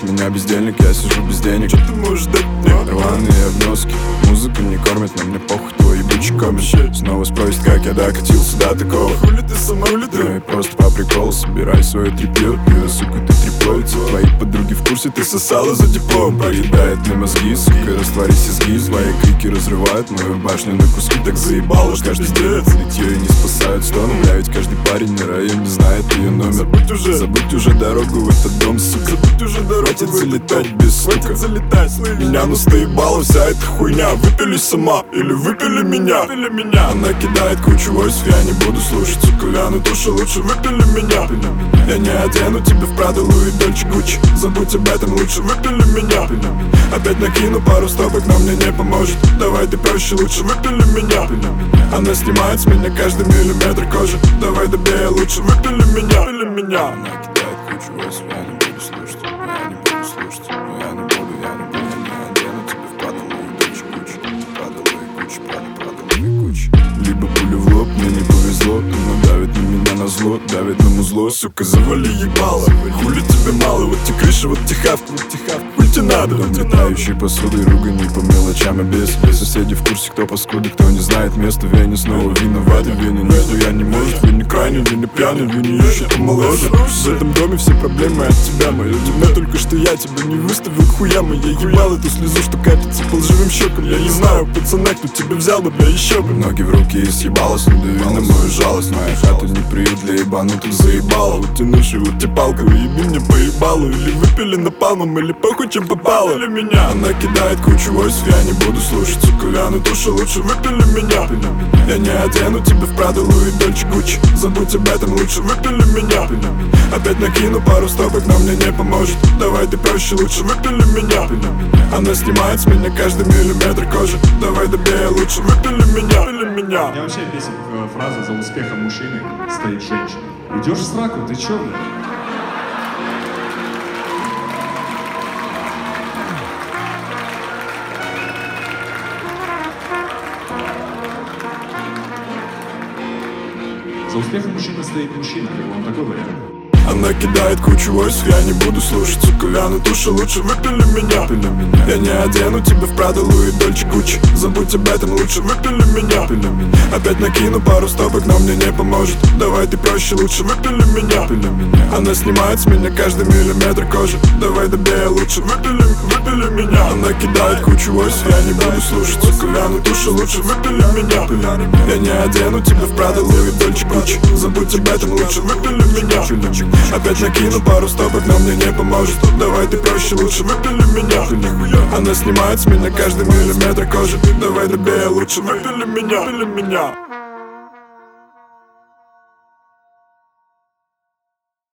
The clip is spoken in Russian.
от меня бездельник, я сижу без денег. Что ты можешь дать мне? Рваные обноски, музыка не кормит, но мне похуй твой ебучий коммент. Снова спросит, как я докатился до такого. Хули ты сама, хули ты? Ну и просто по приколу собирай свое тряпье. Пью, сука, ты триплоица. Твои подруги в курсе, ты сосала за диплом. Проедает мне мозги, сука, растворись изги. Твои крики разрывают мою башню на куски. Так заебало, что каждый день литье и не спасают стону. Бля, ведь каждый парень на районе знает ее номер. Забудь уже дорогу в этот дом, сука. Забудь уже дорогу. Хватит залетать без стука. Хватит залетать, слышь. Меня настоебала вся эта хуйня. Выпили сама или выпили меня. Она кидает кучу войсов, я не буду слушать. Сука, вянут уши, лучше выпили меня. Я не одену тебя в Прада, Луи, Дольче, Гуччи. Забудь об этом, лучше выпили меня. Опять накину пару стопок, но мне не поможет. Давай ты проще, лучше выпили меня. Она снимает с меня каждый миллиметр кожи. Давай добей, лучше выпили меня. Она кидает кучу войсов, я не буду слушать. Я не буду слушать. Я не буду, я не одену тебя в Прада, Луи, Дольче, Гуччи. Прада, Луи, Гуччи, Прада, Луи, Гуччи. Либо пуля в лоб, мне не повезло. Она давит на меня на зло, давит на музло. Сука, завали ебало. Хули тебе мало, вот те крыша, вот те хавка, хуй тебе надо. Дом летающий посудой, ругани по мелочам и без. Соседи в курсе, кто паскуды, кто не знает места. Вене снова виноваты, Вене нету, я не может. Вене крайне, Вене пьяный, Вене ищет помоложе. В этом доме все проблемы от тебя, мое темно. Только что я тебя не выставил к хуям. И я ебал эту слезу, что катится по лживым щекам. Я не знаю, пацана, кто тебя взял бы, бля, еще бы. Ноги в руки и съебалась, не дави на мою жалость. Моя хата не приют для ебанутых, заебала. Вот тянуши, вот те палка, уеби мне поебалу. Или выпили напалмом, или похуй чем попало. Или меня. Она кидает кучу войсов, я не буду слушать. Сука, вянут уши, лучше выпили меня. Я не одену тебя в Прада, Луи, Дольче, Гуччи. Забудь об этом, лучше выпили меня. Опять накину пару стопок, но мне не поможет. Давай ты проще, лучше выпили меня. Она снимает с меня каждый миллиметр кожи. Давай добей, лучше выпили меня. Меня вообще бесит фраза «за успехом мужчины стоит женщина». Идешь в сраку, ты чё, блядь? За успехом мужчины стоит мужчина, как вам такой вариант? Она кидает кучу войсов, я не буду слушать. Сука, вянут уши, лучше выпили меня. Я не одену тебя в Прада, Луи, Дольче, Гуччи. Забудь об этом, лучше выпили меня. Опять накину пару стопок, но мне не поможет. Давай ты проще, лучше выпили меня. Она снимает с меня каждый миллиметр кожи. Давай добей, лучше выпили меня. Она кидает кучу войсов, я не буду слушать. Сука, вянут уши, лучше выпили меня. Я не одену тебя в Прада, Луи, Дольче, Гуччи. Забудь об этом, лучше выпили меня. Опять накину пару стопок, но мне не поможет. Давай ты проще, лучше выпили меня. Она снимает с меня каждый миллиметр кожи. Давай добей, лучше выпили меня.